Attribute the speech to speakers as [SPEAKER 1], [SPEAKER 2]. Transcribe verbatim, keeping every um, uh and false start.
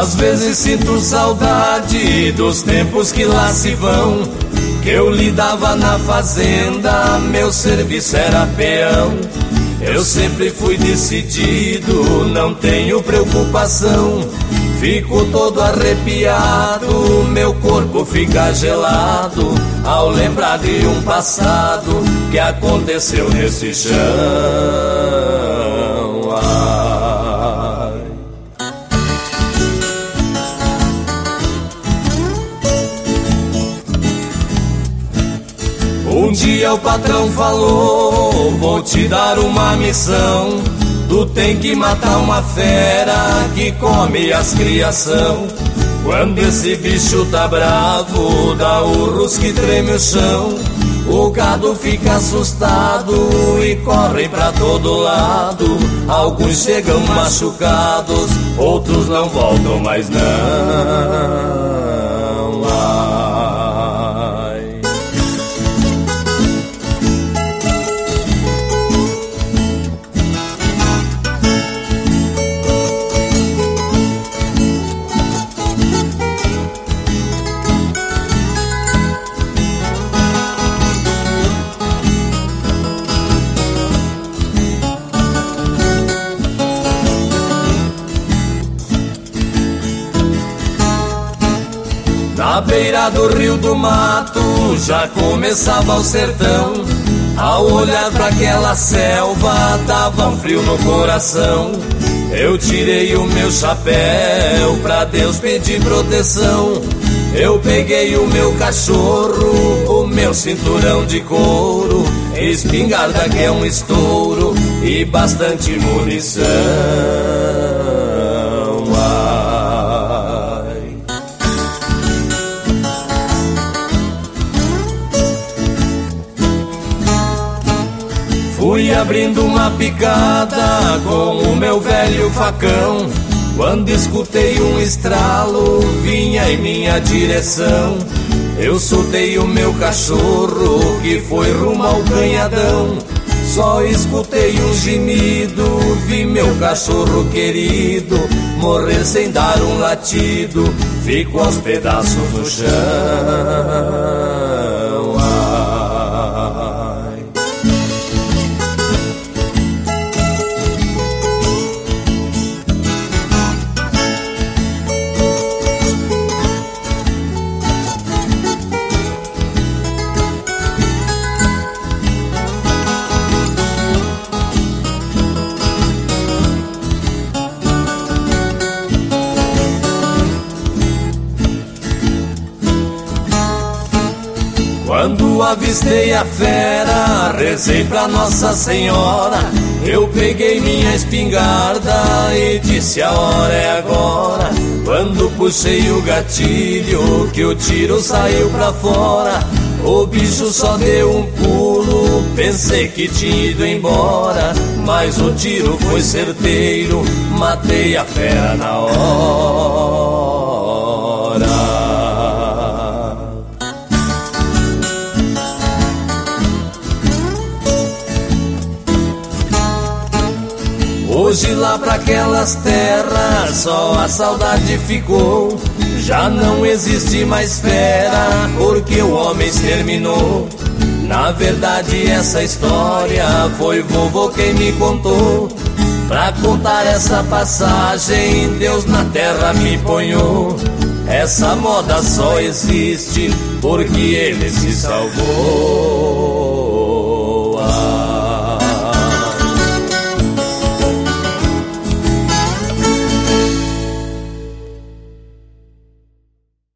[SPEAKER 1] Às vezes sinto saudade dos tempos que lá se vão, que eu lidava na fazenda, meu serviço era peão. Eu sempre fui decidido, não tenho preocupação. Fico todo arrepiado, meu corpo fica gelado ao lembrar de um passado que aconteceu nesse chão. Ai. Um dia o patrão falou: vou te dar uma missão. Tu tem que matar uma fera que come as criação. Quando esse bicho tá bravo, dá urros que treme o chão. O gado fica assustado e corre pra todo lado. Alguns chegam machucados, outros não voltam mais não. Ai. Na beira do rio do mato já começava o sertão. Ao olhar pra aquela selva dava um frio no coração. Eu tirei o meu chapéu pra Deus pedir proteção. Eu peguei o meu cachorro, o meu cinturão de couro, espingarda que é um estouro e bastante munição. Fui abrindo uma picada com o meu velho facão, quando escutei um estralo, vinha em minha direção. Eu soltei o meu cachorro, que foi rumo ao canhadão. Só escutei um gemido, vi meu cachorro querido morrer sem dar um latido, fico aos pedaços no chão. Ai. Quando avistei a fera, rezei pra Nossa Senhora. Eu peguei minha espingarda e disse: a hora é agora. Quando puxei o gatilho, que o tiro saiu pra fora, o bicho só deu um pulo, pensei que tinha ido embora. Mas o tiro foi certeiro, matei a fera na hora. Hoje lá pra aquelas terras só a saudade ficou. Já não existe mais fera, porque o homem exterminou. Na verdade essa história foi vovô quem me contou. Pra contar essa passagem, Deus na terra me ponhou. Essa moda só existe porque Ele se salvou.